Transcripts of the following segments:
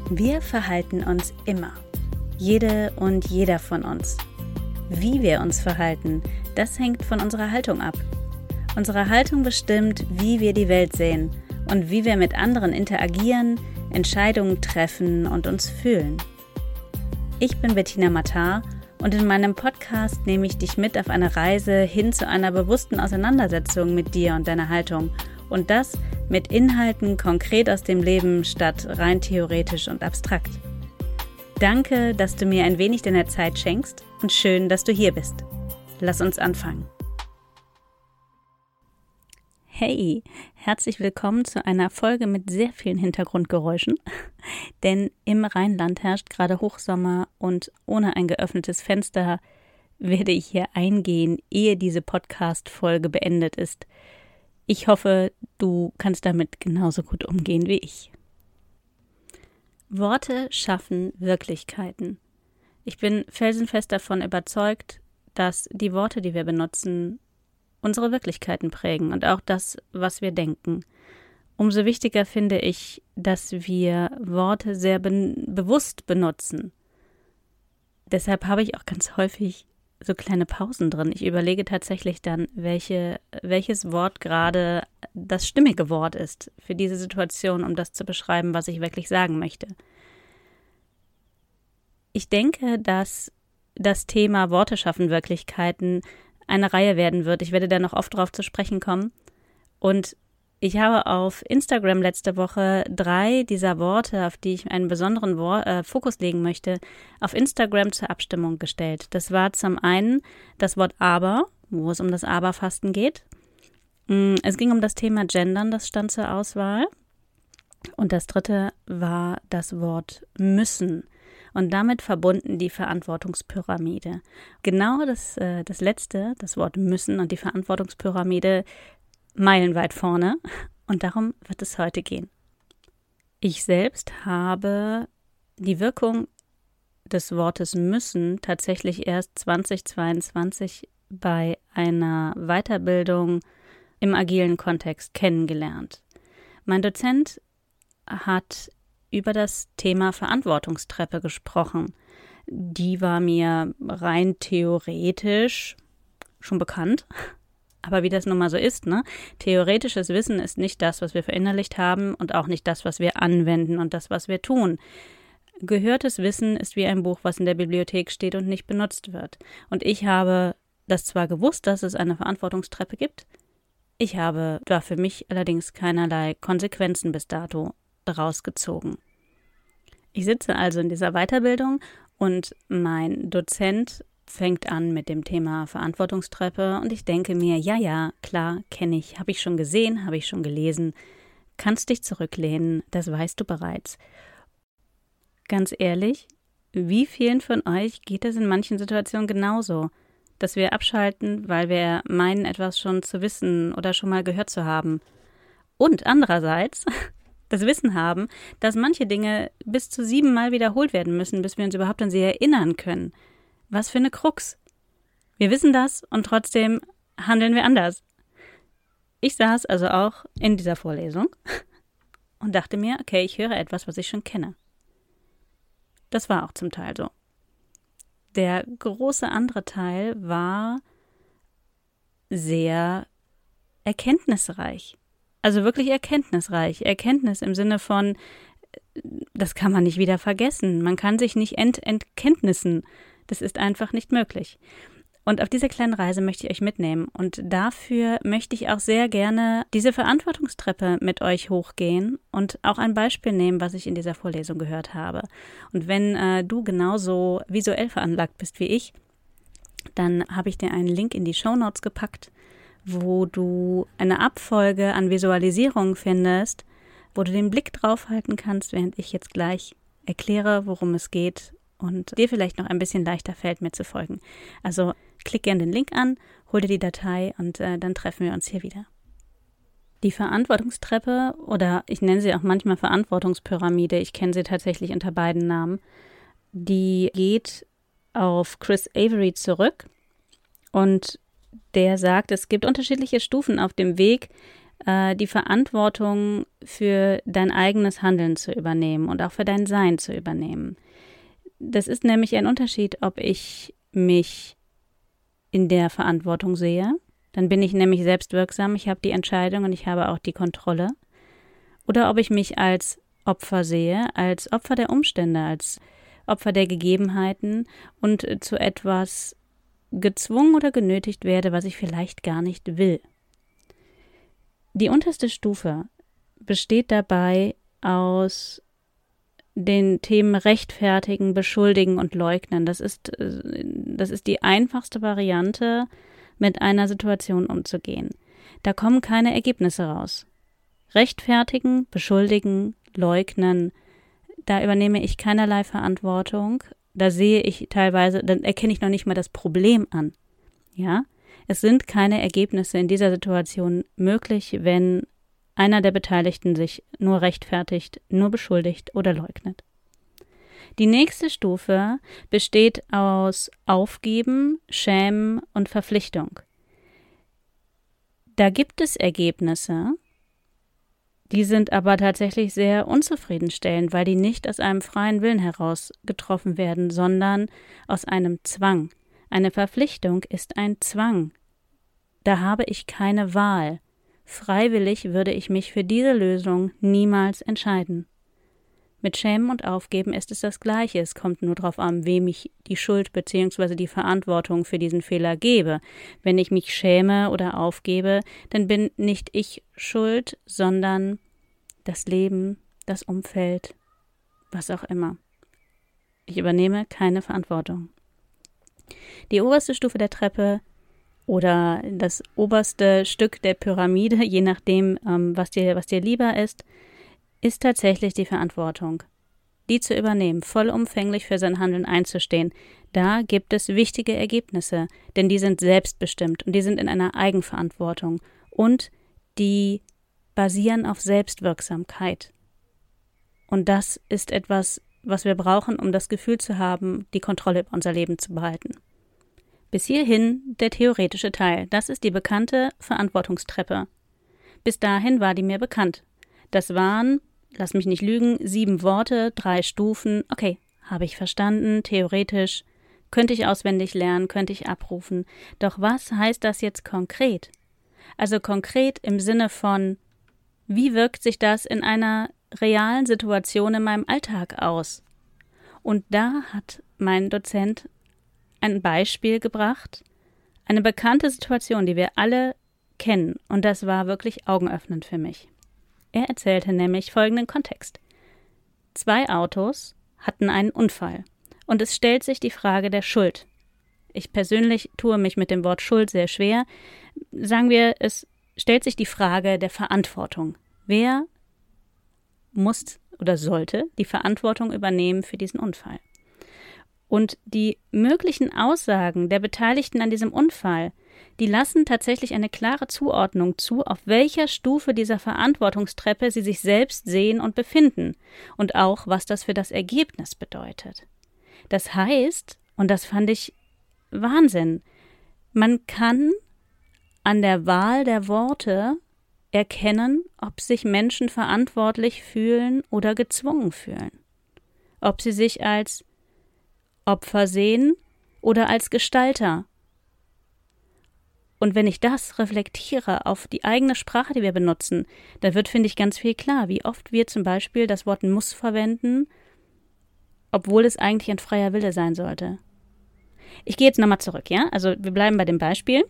Wir verhalten uns immer. Jede und jeder von uns. Wie wir uns verhalten, das hängt von unserer Haltung ab. Unsere Haltung bestimmt, wie wir die Welt sehen und wie wir mit anderen interagieren, Entscheidungen treffen und uns fühlen. Ich bin Bettina Mattar und in meinem Podcast nehme ich dich mit auf eine Reise hin zu einer bewussten Auseinandersetzung mit dir und deiner Haltung. Und das mit Inhalten konkret aus dem Leben statt rein theoretisch und abstrakt. Danke, dass du mir ein wenig deiner Zeit schenkst und schön, dass du hier bist. Lass uns anfangen. Hey, herzlich willkommen zu einer Folge mit sehr vielen Hintergrundgeräuschen, denn im Rheinland herrscht gerade Hochsommer und ohne ein geöffnetes Fenster werde ich hier eingehen, ehe diese Podcast-Folge beendet ist. Ich hoffe, du kannst damit genauso gut umgehen wie ich. Worte schaffen Wirklichkeiten. Ich bin felsenfest davon überzeugt, dass die Worte, die wir benutzen, unsere Wirklichkeiten prägen und auch das, was wir denken. Umso wichtiger finde ich, dass wir Worte sehr bewusst benutzen. Deshalb habe ich auch ganz häufig so kleine Pausen drin. Ich überlege tatsächlich dann, welches Wort gerade das stimmige Wort ist für diese Situation, um das zu beschreiben, was ich wirklich sagen möchte. Ich denke, dass das Thema Worte schaffen Wirklichkeiten eine Reihe werden wird. Ich werde da noch oft drauf zu sprechen kommen. Und ich habe auf Instagram letzte Woche 3 dieser Worte, auf die ich einen besonderen Fokus legen möchte, auf Instagram zur Abstimmung gestellt. Das war zum einen das Wort aber, wo es um das Aberfasten geht. Es ging um das Thema Gendern, das stand zur Auswahl. Und das dritte war das Wort müssen. Und damit verbunden die Verantwortungspyramide. Genau das letzte, das Wort müssen und die Verantwortungspyramide, meilenweit vorne, und darum wird es heute gehen. Ich selbst habe die Wirkung des Wortes müssen tatsächlich erst 2022 bei einer Weiterbildung im agilen Kontext kennengelernt. Mein Dozent hat über das Thema Verantwortungstreppe gesprochen. Die war mir rein theoretisch schon bekannt. Aber wie das nun mal so ist, ne? Theoretisches Wissen ist nicht das, was wir verinnerlicht haben und auch nicht das, was wir anwenden und das, was wir tun. Gehörtes Wissen ist wie ein Buch, was in der Bibliothek steht und nicht benutzt wird. Und ich habe das zwar gewusst, dass es eine Verantwortungstreppe gibt, ich habe da für mich allerdings keinerlei Konsequenzen bis dato daraus gezogen. Ich sitze also in dieser Weiterbildung und mein Dozent fängt an mit dem Thema Verantwortungstreppe und ich denke mir, ja, klar, kenne ich, habe ich schon gesehen, habe ich schon gelesen, kannst dich zurücklehnen, das weißt du bereits. Ganz ehrlich, wie vielen von euch geht es in manchen Situationen genauso, dass wir abschalten, weil wir meinen, etwas schon zu wissen oder schon mal gehört zu haben? Und andererseits das Wissen haben, dass manche Dinge bis zu 7 Mal wiederholt werden müssen, bis wir uns überhaupt an sie erinnern können. Was für eine Krux. Wir wissen das und trotzdem handeln wir anders. Ich saß also auch in dieser Vorlesung und dachte mir, okay, ich höre etwas, was ich schon kenne. Das war auch zum Teil so. Der große andere Teil war sehr erkenntnisreich. Also wirklich erkenntnisreich. Erkenntnis im Sinne von, das kann man nicht wieder vergessen. Man kann sich nicht entkenntnissen. Das ist einfach nicht möglich. Und auf diese kleine Reise möchte ich euch mitnehmen. Und dafür möchte ich auch sehr gerne diese Verantwortungstreppe mit euch hochgehen und auch ein Beispiel nehmen, was ich in dieser Vorlesung gehört habe. Und wenn du genauso visuell veranlagt bist wie ich, dann habe ich dir einen Link in die Shownotes gepackt, wo du eine Abfolge an Visualisierungen findest, wo du den Blick drauf halten kannst, während ich jetzt gleich erkläre, worum es geht und dir vielleicht noch ein bisschen leichter fällt, mir zu folgen. Also klick gerne den Link an, hol dir die Datei und dann treffen wir uns hier wieder. Die Verantwortungstreppe, oder ich nenne sie auch manchmal Verantwortungspyramide, ich kenne sie tatsächlich unter beiden Namen, die geht auf Chris Avery zurück und der sagt, es gibt unterschiedliche Stufen auf dem Weg, die Verantwortung für dein eigenes Handeln zu übernehmen und auch für dein Sein zu übernehmen. Das ist nämlich ein Unterschied, ob ich mich in der Verantwortung sehe, dann bin ich nämlich selbstwirksam, ich habe die Entscheidung und ich habe auch die Kontrolle, oder ob ich mich als Opfer sehe, als Opfer der Umstände, als Opfer der Gegebenheiten und zu etwas gezwungen oder genötigt werde, was ich vielleicht gar nicht will. Die unterste Stufe besteht dabei aus den Themen rechtfertigen, beschuldigen und leugnen. Das ist die einfachste Variante, mit einer Situation umzugehen. Da kommen keine Ergebnisse raus. Rechtfertigen, beschuldigen, leugnen, da übernehme ich keinerlei Verantwortung. Da sehe ich teilweise, dann erkenne ich noch nicht mal das Problem an. Ja, es sind keine Ergebnisse in dieser Situation möglich, wenn einer der Beteiligten sich nur rechtfertigt, nur beschuldigt oder leugnet. Die nächste Stufe besteht aus Aufgeben, Schämen und Verpflichtung. Da gibt es Ergebnisse, die sind aber tatsächlich sehr unzufriedenstellend, weil die nicht aus einem freien Willen heraus getroffen werden, sondern aus einem Zwang. Eine Verpflichtung ist ein Zwang. Da habe ich keine Wahl. Freiwillig würde ich mich für diese Lösung niemals entscheiden. Mit Schämen und Aufgeben ist es das Gleiche. Es kommt nur darauf an, wem ich die Schuld bzw. die Verantwortung für diesen Fehler gebe. Wenn ich mich schäme oder aufgebe, dann bin nicht ich schuld, sondern das Leben, das Umfeld, was auch immer. Ich übernehme keine Verantwortung. Die oberste Stufe der Treppe oder das oberste Stück der Pyramide, je nachdem, was dir lieber ist tatsächlich die Verantwortung. Die zu übernehmen, vollumfänglich für sein Handeln einzustehen. Da gibt es wichtige Ergebnisse, denn die sind selbstbestimmt und die sind in einer Eigenverantwortung und die basieren auf Selbstwirksamkeit. Und das ist etwas, was wir brauchen, um das Gefühl zu haben, die Kontrolle über unser Leben zu behalten. Bis hierhin der theoretische Teil. Das ist die bekannte Verantwortungstreppe. Bis dahin war die mir bekannt. Das waren, lass mich nicht lügen, 7 Worte, 3 Stufen. Okay, habe ich verstanden, theoretisch, könnte ich auswendig lernen, könnte ich abrufen. Doch was heißt das jetzt konkret? Also konkret im Sinne von, wie wirkt sich das in einer realen Situation in meinem Alltag aus? Und da hat mein Dozent ein Beispiel gebracht, eine bekannte Situation, die wir alle kennen, und das war wirklich augenöffnend für mich. Er erzählte nämlich folgenden Kontext. 2 Autos hatten einen Unfall und es stellt sich die Frage der Schuld. Ich persönlich tue mich mit dem Wort Schuld sehr schwer. Sagen wir, es stellt sich die Frage der Verantwortung. Wer muss oder sollte die Verantwortung übernehmen für diesen Unfall? Und die möglichen Aussagen der Beteiligten an diesem Unfall, die lassen tatsächlich eine klare Zuordnung zu, auf welcher Stufe dieser Verantwortungstreppe sie sich selbst sehen und befinden und auch, was das für das Ergebnis bedeutet. Das heißt, und das fand ich Wahnsinn, man kann an der Wahl der Worte erkennen, ob sich Menschen verantwortlich fühlen oder gezwungen fühlen, ob sie sich als Opfer sehen oder als Gestalter. Und wenn ich das reflektiere auf die eigene Sprache, die wir benutzen, dann wird, finde ich, ganz viel klar, wie oft wir zum Beispiel das Wort muss verwenden, obwohl es eigentlich ein freier Wille sein sollte. Ich gehe jetzt nochmal zurück, ja? Also wir bleiben bei dem Beispiel.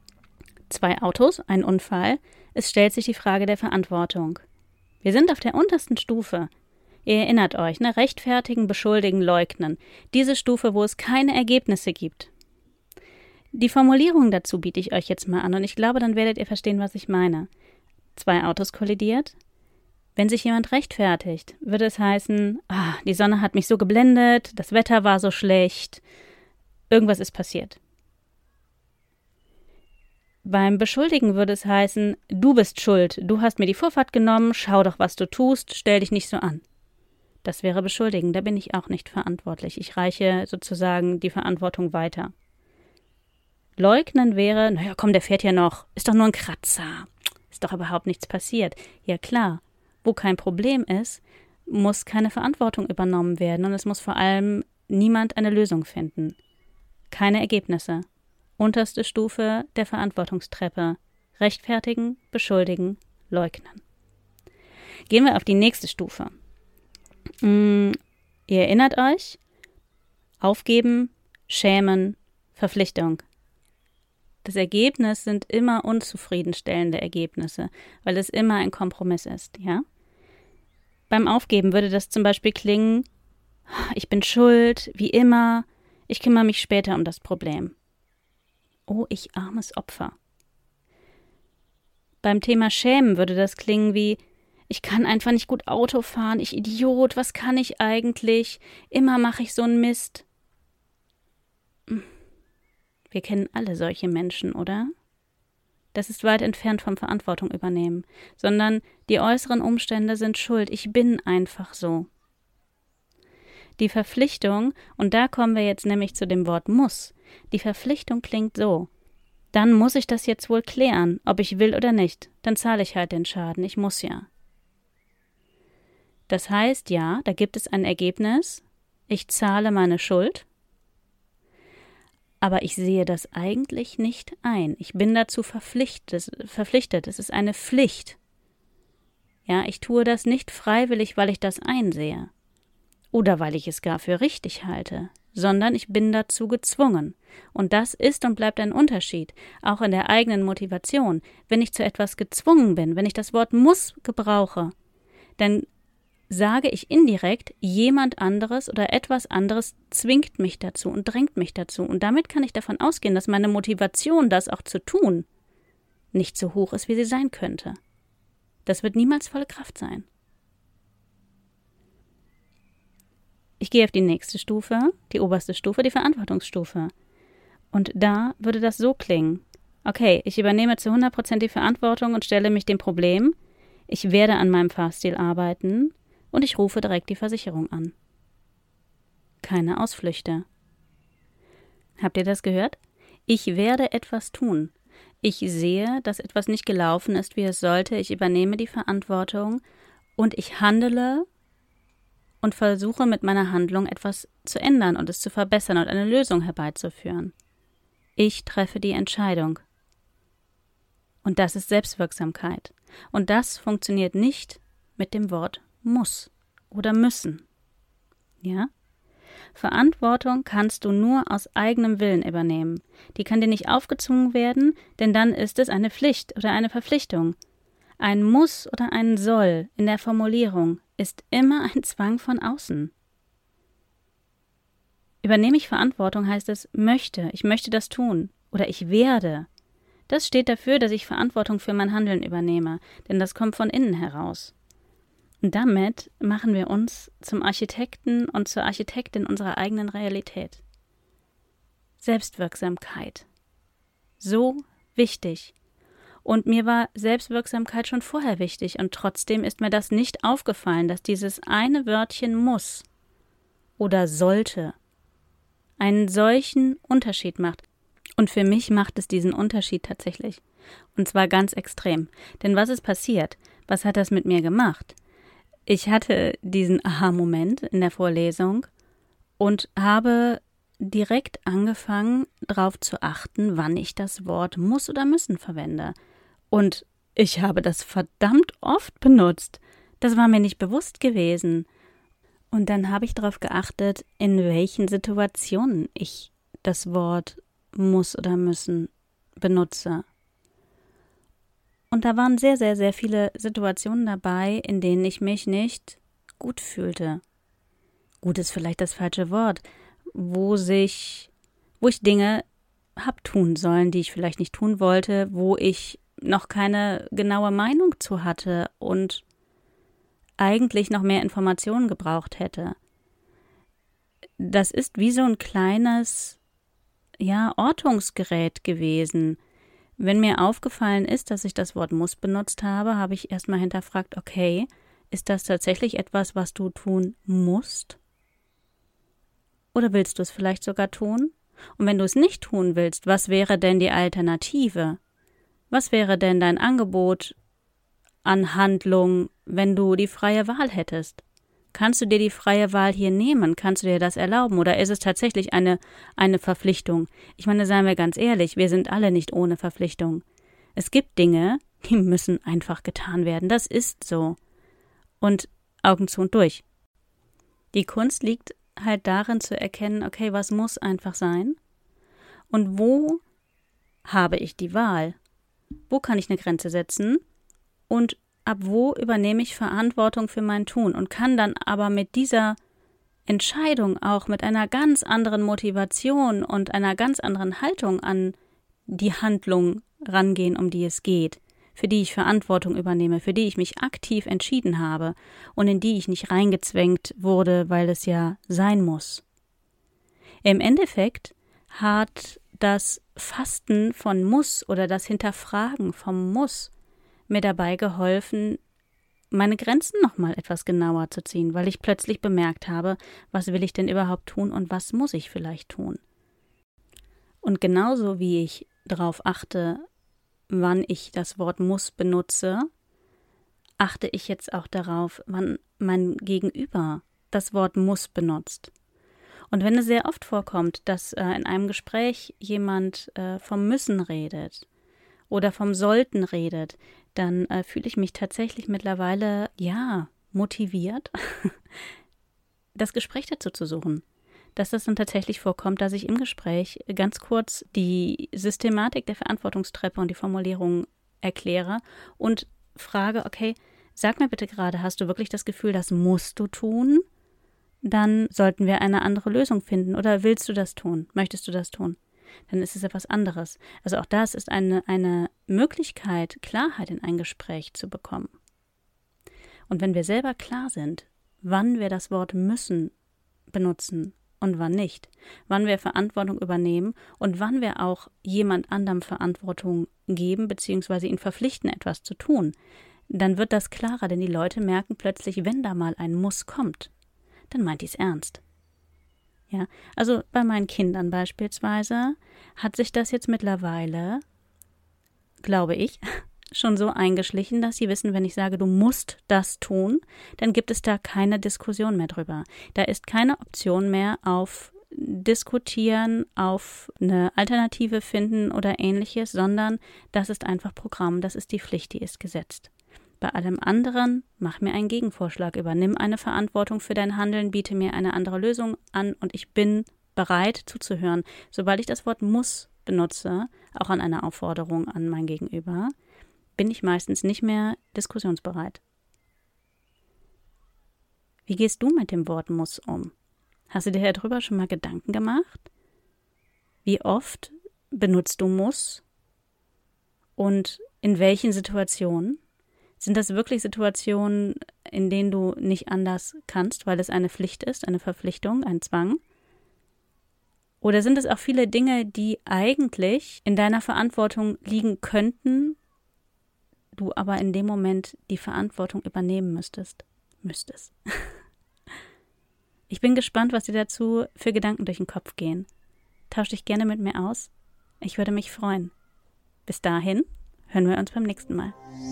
2 Autos, ein Unfall. Es stellt sich die Frage der Verantwortung. Wir sind auf der untersten Stufe. Ihr erinnert euch, ne? Rechtfertigen, beschuldigen, leugnen. Diese Stufe, wo es keine Ergebnisse gibt. Die Formulierung dazu biete ich euch jetzt mal an und ich glaube, dann werdet ihr verstehen, was ich meine. 2 Autos kollidiert. Wenn sich jemand rechtfertigt, würde es heißen, die Sonne hat mich so geblendet, das Wetter war so schlecht, irgendwas ist passiert. Beim Beschuldigen würde es heißen, du bist schuld, du hast mir die Vorfahrt genommen, schau doch, was du tust, stell dich nicht so an. Das wäre Beschuldigen, da bin ich auch nicht verantwortlich. Ich reiche sozusagen die Verantwortung weiter. Leugnen wäre, naja komm, der fährt ja noch, ist doch nur ein Kratzer, Ist doch überhaupt nichts passiert. Ja klar, wo kein Problem ist, muss keine Verantwortung übernommen werden und es muss vor allem niemand eine Lösung finden. Keine Ergebnisse. Unterste Stufe der Verantwortungstreppe. Rechtfertigen, beschuldigen, leugnen. Gehen wir auf die nächste Stufe. Ihr erinnert euch? Aufgeben, schämen, Verpflichtung. Das Ergebnis sind immer unzufriedenstellende Ergebnisse, weil es immer ein Kompromiss ist, ja? Beim Aufgeben würde das zum Beispiel klingen: Ich bin schuld, wie immer, ich kümmere mich später um das Problem. Oh, ich armes Opfer. Beim Thema Schämen würde das klingen wie: Ich kann einfach nicht gut Auto fahren, ich Idiot, was kann ich eigentlich? Immer mache ich so einen Mist. Wir kennen alle solche Menschen, oder? Das ist weit entfernt vom Verantwortung übernehmen, sondern die äußeren Umstände sind schuld, ich bin einfach so. Die Verpflichtung, und da kommen wir jetzt nämlich zu dem Wort muss, die Verpflichtung klingt so: Dann muss ich das jetzt wohl klären, ob ich will oder nicht, dann zahle ich halt den Schaden, ich muss ja. Das heißt, ja, da gibt es ein Ergebnis, ich zahle meine Schuld, aber ich sehe das eigentlich nicht ein. Ich bin dazu verpflichtet, es ist eine Pflicht. Ja, ich tue das nicht freiwillig, weil ich das einsehe oder weil ich es gar für richtig halte, sondern ich bin dazu gezwungen. Und das ist und bleibt ein Unterschied, auch in der eigenen Motivation. Wenn ich zu etwas gezwungen bin, wenn ich das Wort muss gebrauche, dann sage ich indirekt, jemand anderes oder etwas anderes zwingt mich dazu und drängt mich dazu. Und damit kann ich davon ausgehen, dass meine Motivation, das auch zu tun, nicht so hoch ist, wie sie sein könnte. Das wird niemals volle Kraft sein. Ich gehe auf die nächste Stufe, die oberste Stufe, die Verantwortungsstufe. Und da würde das so klingen: Okay, ich übernehme zu 100% die Verantwortung und stelle mich dem Problem. Ich werde an meinem Fahrstil arbeiten. Und ich rufe direkt die Versicherung an. Keine Ausflüchte. Habt ihr das gehört? Ich werde etwas tun. Ich sehe, dass etwas nicht gelaufen ist, wie es sollte. Ich übernehme die Verantwortung und ich handele und versuche mit meiner Handlung etwas zu ändern und es zu verbessern und eine Lösung herbeizuführen. Ich treffe die Entscheidung. Und das ist Selbstwirksamkeit. Und das funktioniert nicht mit dem Wort muss oder müssen. Ja? Verantwortung kannst du nur aus eigenem Willen übernehmen. Die kann dir nicht aufgezwungen werden, denn dann ist es eine Pflicht oder eine Verpflichtung. Ein Muss oder ein Soll in der Formulierung ist immer ein Zwang von außen. Übernehme ich Verantwortung, heißt es ich möchte das tun oder ich werde. Das steht dafür, dass ich Verantwortung für mein Handeln übernehme, denn das kommt von innen heraus. Und damit machen wir uns zum Architekten und zur Architektin unserer eigenen Realität. Selbstwirksamkeit. So wichtig. Und mir war Selbstwirksamkeit schon vorher wichtig und trotzdem ist mir das nicht aufgefallen, dass dieses eine Wörtchen muss oder sollte einen solchen Unterschied macht. Und für mich macht es diesen Unterschied tatsächlich. Und zwar ganz extrem. Denn was ist passiert? Was hat das mit mir gemacht? Ich hatte diesen Aha-Moment in der Vorlesung und habe direkt angefangen, darauf zu achten, wann ich das Wort muss oder müssen verwende. Und ich habe das verdammt oft benutzt. Das war mir nicht bewusst gewesen. Und dann habe ich darauf geachtet, in welchen Situationen ich das Wort muss oder müssen benutze. Und da waren sehr, sehr, sehr viele Situationen dabei, in denen ich mich nicht gut fühlte. Gut ist vielleicht das falsche Wort, wo ich Dinge habe tun sollen, die ich vielleicht nicht tun wollte, wo ich noch keine genaue Meinung zu hatte und eigentlich noch mehr Informationen gebraucht hätte. Das ist wie so ein kleines, Ortungsgerät gewesen. Wenn mir aufgefallen ist, dass ich das Wort muss benutzt habe, habe ich erstmal hinterfragt, okay, ist das tatsächlich etwas, was du tun musst? Oder willst du es vielleicht sogar tun? Und wenn du es nicht tun willst, was wäre denn die Alternative? Was wäre denn dein Angebot, an Handlung, wenn du die freie Wahl hättest? Kannst du dir die freie Wahl hier nehmen? Kannst du dir das erlauben? Oder ist es tatsächlich eine Verpflichtung? Ich meine, seien wir ganz ehrlich, wir sind alle nicht ohne Verpflichtung. Es gibt Dinge, die müssen einfach getan werden. Das ist so. Und Augen zu und durch. Die Kunst liegt halt darin zu erkennen, okay, was muss einfach sein? Und wo habe ich die Wahl? Wo kann ich eine Grenze setzen? Und ab wo übernehme ich Verantwortung für mein Tun und kann dann aber mit dieser Entscheidung auch mit einer ganz anderen Motivation und einer ganz anderen Haltung an die Handlung rangehen, um die es geht, für die ich Verantwortung übernehme, für die ich mich aktiv entschieden habe und in die ich nicht reingezwängt wurde, weil es ja sein muss. Im Endeffekt hat das Fasten von Muss oder das Hinterfragen vom Muss mir dabei geholfen, meine Grenzen nochmal etwas genauer zu ziehen, weil ich plötzlich bemerkt habe, was will ich denn überhaupt tun und was muss ich vielleicht tun. Und genauso wie ich darauf achte, wann ich das Wort muss benutze, achte ich jetzt auch darauf, wann mein Gegenüber das Wort muss benutzt. Und wenn es sehr oft vorkommt, dass in einem Gespräch jemand vom Müssen redet oder vom Sollten redet, dann fühle ich mich tatsächlich mittlerweile, motiviert, das Gespräch dazu zu suchen. Dass das dann tatsächlich vorkommt, dass ich im Gespräch ganz kurz die Systematik der Verantwortungstreppe und die Formulierung erkläre und frage, okay, sag mir bitte gerade, hast du wirklich das Gefühl, das musst du tun? Dann sollten wir eine andere Lösung finden. Oder willst du das tun? Möchtest du das tun? Dann ist es etwas anderes. Also auch das ist eine Möglichkeit, Klarheit in ein Gespräch zu bekommen. Und wenn wir selber klar sind, wann wir das Wort müssen benutzen und wann nicht, wann wir Verantwortung übernehmen und wann wir auch jemand anderem Verantwortung geben bzw. ihn verpflichten, etwas zu tun, dann wird das klarer, denn die Leute merken plötzlich, wenn da mal ein Muss kommt, dann meint die es ernst. Ja, also bei meinen Kindern beispielsweise hat sich das jetzt mittlerweile, glaube ich, schon so eingeschlichen, dass sie wissen, wenn ich sage, du musst das tun, dann gibt es da keine Diskussion mehr drüber. Da ist keine Option mehr auf Diskutieren, auf eine Alternative finden oder Ähnliches, sondern das ist einfach Programm, das ist die Pflicht, die ist gesetzt. Bei allem anderen, mach mir einen Gegenvorschlag, übernimm eine Verantwortung für dein Handeln, biete mir eine andere Lösung an und ich bin bereit zuzuhören. Sobald ich das Wort muss benutze, auch an einer Aufforderung an mein Gegenüber, bin ich meistens nicht mehr diskussionsbereit. Wie gehst du mit dem Wort muss um? Hast du dir darüber schon mal Gedanken gemacht? Wie oft benutzt du muss? Und in welchen Situationen? Sind das wirklich Situationen, in denen du nicht anders kannst, weil es eine Pflicht ist, eine Verpflichtung, ein Zwang? Oder sind es auch viele Dinge, die eigentlich in deiner Verantwortung liegen könnten, du aber in dem Moment die Verantwortung übernehmen müsstest? Ich bin gespannt, was dir dazu für Gedanken durch den Kopf gehen. Tausch dich gerne mit mir aus. Ich würde mich freuen. Bis dahin hören wir uns beim nächsten Mal.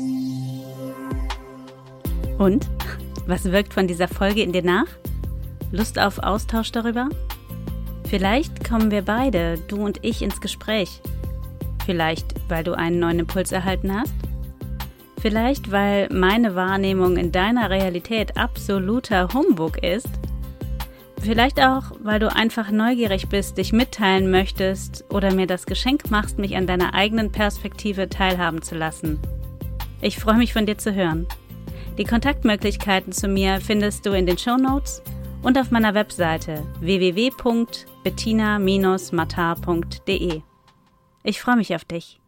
Und? Was wirkt von dieser Folge in dir nach? Lust auf Austausch darüber? Vielleicht kommen wir beide, du und ich, ins Gespräch. Vielleicht, weil du einen neuen Impuls erhalten hast? Vielleicht, weil meine Wahrnehmung in deiner Realität absoluter Humbug ist? Vielleicht auch, weil du einfach neugierig bist, dich mitteilen möchtest oder mir das Geschenk machst, mich an deiner eigenen Perspektive teilhaben zu lassen. Ich freue mich, von dir zu hören. Die Kontaktmöglichkeiten zu mir findest du in den Shownotes und auf meiner Webseite www.bettina-matar.de. Ich freue mich auf dich.